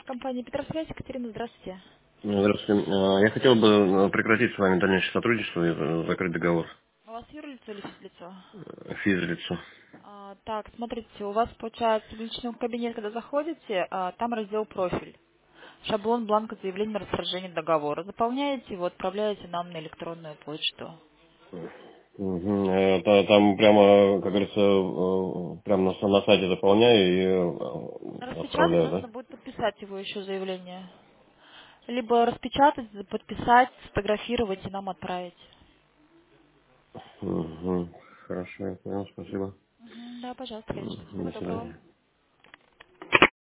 Компания Петросвязь, Екатерина, здравствуйте. Здравствуйте. Я хотел бы прекратить с вами дальнейшее сотрудничество и закрыть договор. У вас юрлицо или физлицо? Физлицу. Так, смотрите, у вас получается в личный кабинет, когда заходите, там раздел «Профиль». Шаблон бланка заявления на расторжение договора. Заполняете его, отправляете нам на электронную почту. Мгм. Там прямо, как говорится, прямо на сайте заполняю и Распечатать отправляю, нужно да? будет подписать его еще заявление. Либо распечатать, подписать, сфотографировать и нам отправить. Мгм. Хорошо, я понял, спасибо. Да, пожалуйста, конечно. Всего До доброго. свидания.